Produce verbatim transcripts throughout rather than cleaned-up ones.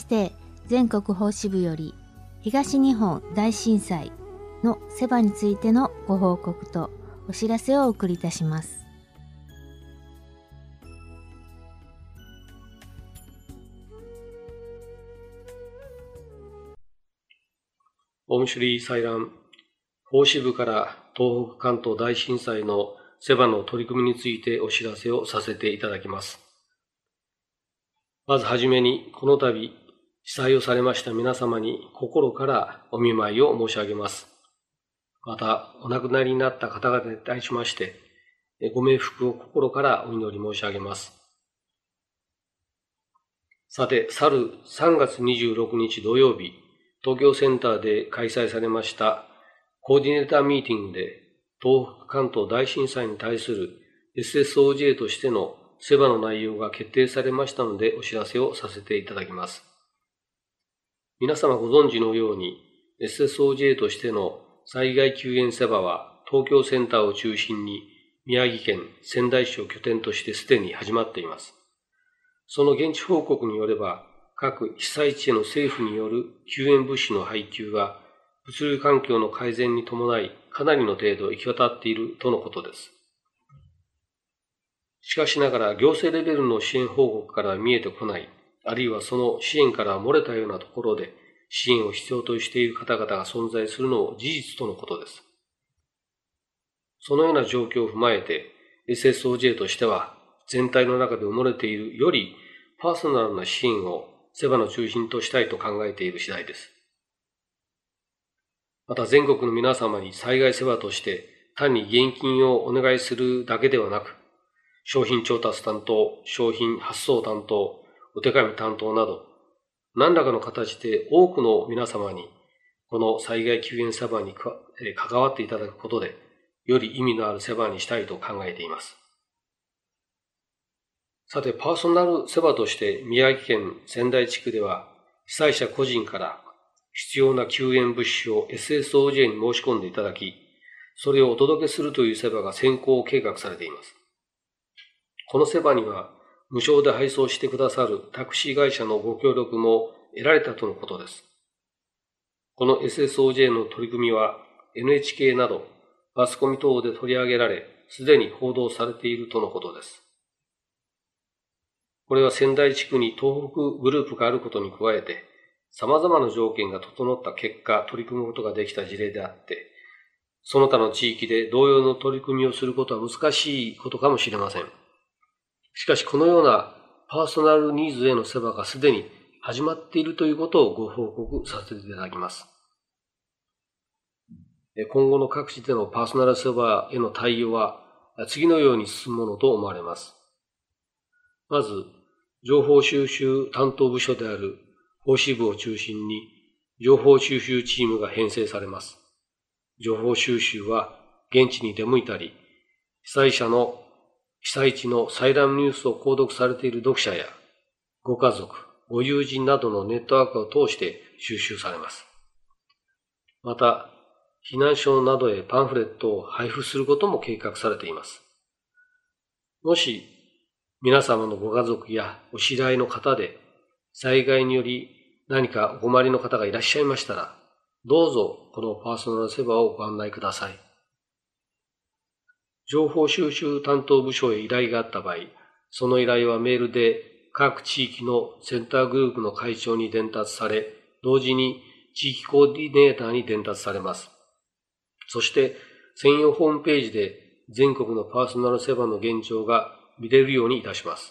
して全国法支部より東日本大震災のセバについてのご報告とお知らせをお送りいたします。 オムシュリーサイラン法支部から東北関東大震災のセバの取り組みについてお知らせをさせていただきます。まずはじめに、この度被災をされました皆様に心からお見舞いを申し上げます。また、お亡くなりになった方々に対しまして、ご冥福を心からお祈り申し上げます。さて、去るさんがつにじゅうろくにち土曜日、東京センターで開催されましたコーディネーターミーティングで、東北関東大震災に対する エスエスオージェー としてのセバの内容が決定されましたので、お知らせをさせていただきます。皆様ご存知のように、エスエスオージェー としての災害救援セバは、東京センターを中心に宮城県仙台市を拠点としてすでに始まっています。その現地報告によれば、各被災地への政府による救援物資の配給が物流環境の改善に伴いかなりの程度行き渡っているとのことです。しかしながら行政レベルの支援報告から見えてこない、あるいはその支援から漏れたようなところで支援を必要としている方々が存在するのを事実とのことです。そのような状況を踏まえて エスエスオージェー としては全体の中で埋もれているよりパーソナルな支援をセバの中心としたいと考えている次第です。また全国の皆様に災害セバとして単に現金をお願いするだけではなく、商品調達担当、商品発送担当、お手紙担当など、何らかの形で多くの皆様にこの災害救援セバに関わっていただくことで、より意味のあるセバにしたいと考えています。さて、パーソナルセバとして宮城県仙台地区では、被災者個人から必要な救援物資を エスエスオージェー に申し込んでいただき、それをお届けするというセバが先行計画されています。このセバには、無償で配送してくださるタクシー会社のご協力も得られたとのことです。この エスエスオージェー の取り組みは エヌエイチケー などマスコミ等で取り上げられ、すでに報道されているとのことです。これは仙台地区に東北グループがあることに加えて、様々な条件が整った結果取り組むことができた事例であって、その他の地域で同様の取り組みをすることは難しいことかもしれません。しかしこのようなパーソナルニーズへのセバがすでに始まっているということをご報告させていただきます。今後の各地でのパーソナルセバへの対応は次のように進むものと思われます。まず、情報収集担当部署である法支部を中心に情報収集チームが編成されます。情報収集は現地に出向いたり、被災者の被災地の災難ニュースを購読されている読者やご家族、ご友人などのネットワークを通して収集されます。また、避難所などへパンフレットを配布することも計画されています。もし、皆様のご家族やお知り合いの方で災害により何かお困りの方がいらっしゃいましたら、どうぞこのパーソナルセバをご案内ください。情報収集担当部署へ依頼があった場合、その依頼はメールで各地域のセンターグループの会長に伝達され、同時に地域コーディネーターに伝達されます。そして専用ホームページで全国のパーソナルセバの現状が見れるようにいたします。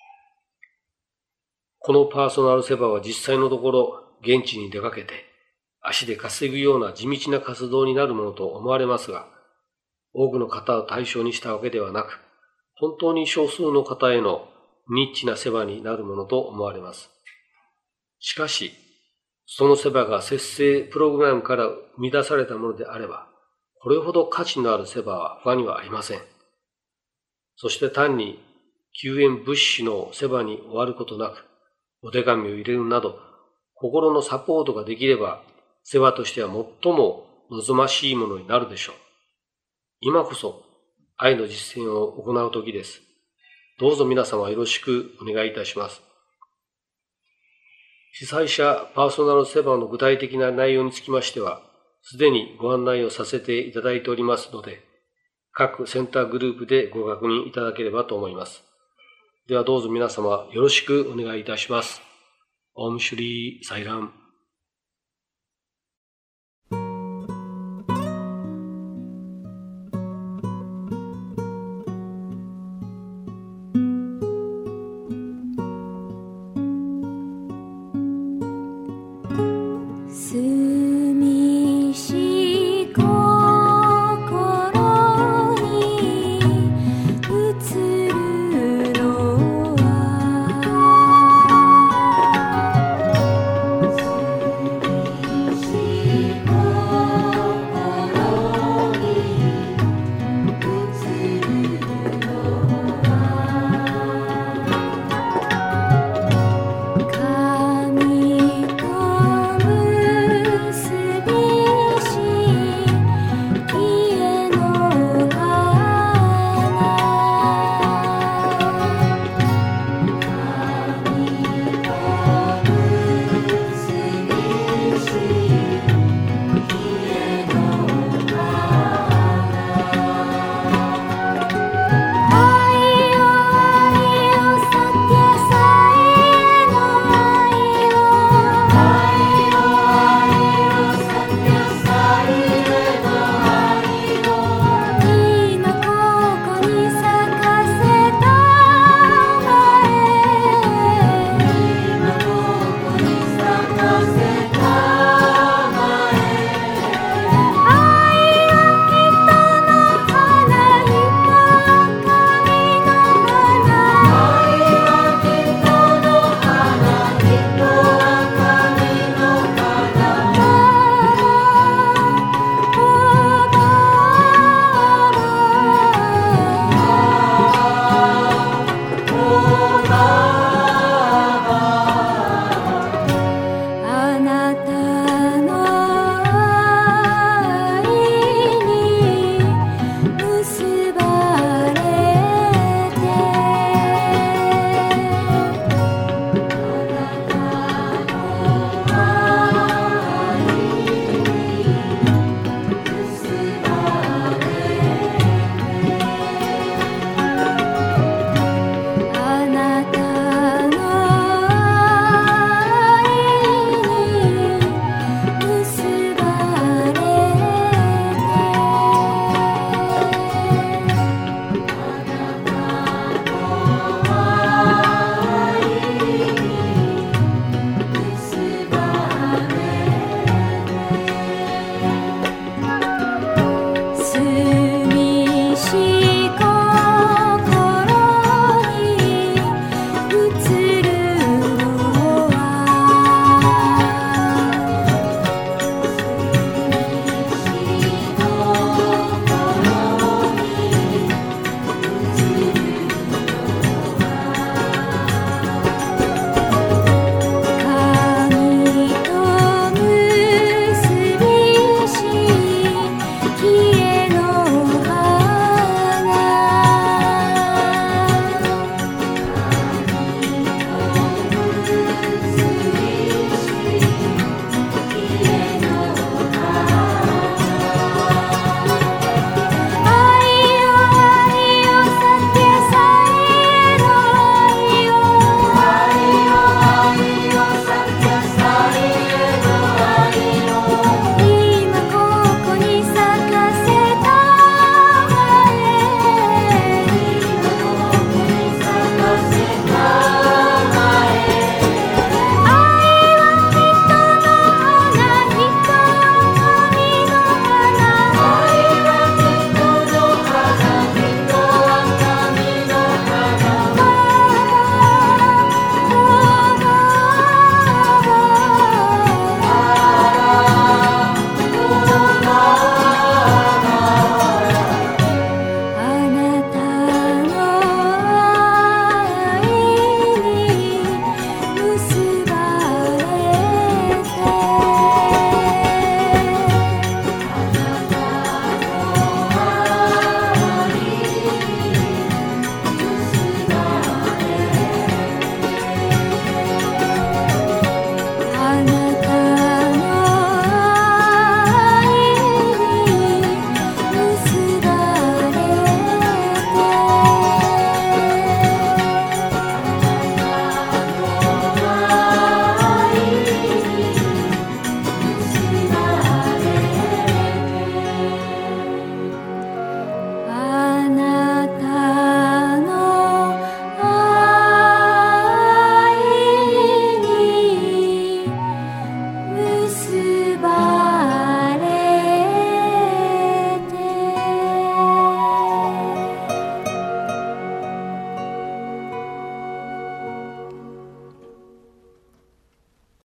このパーソナルセバは実際のところ現地に出かけて足で稼ぐような地道な活動になるものと思われますが、多くの方を対象にしたわけではなく、本当に少数の方へのニッチなセバになるものと思われます。しかし、そのセバが節制プログラムから生み出されたものであれば、これほど価値のあるセバは他にはありません。そして単に救援物資のセバに終わることなく、お手紙を入れるなど、心のサポートができれば、セバとしては最も望ましいものになるでしょう。今こそ愛の実践を行う時です。どうぞ皆様よろしくお願いいたします。 被災者パーソナルセバの具体的な内容につきましては、すでにご案内をさせていただいておりますので、各センターグループでご確認いただければと思います。ではどうぞ皆様よろしくお願いいたします。オムシュリーサイラム。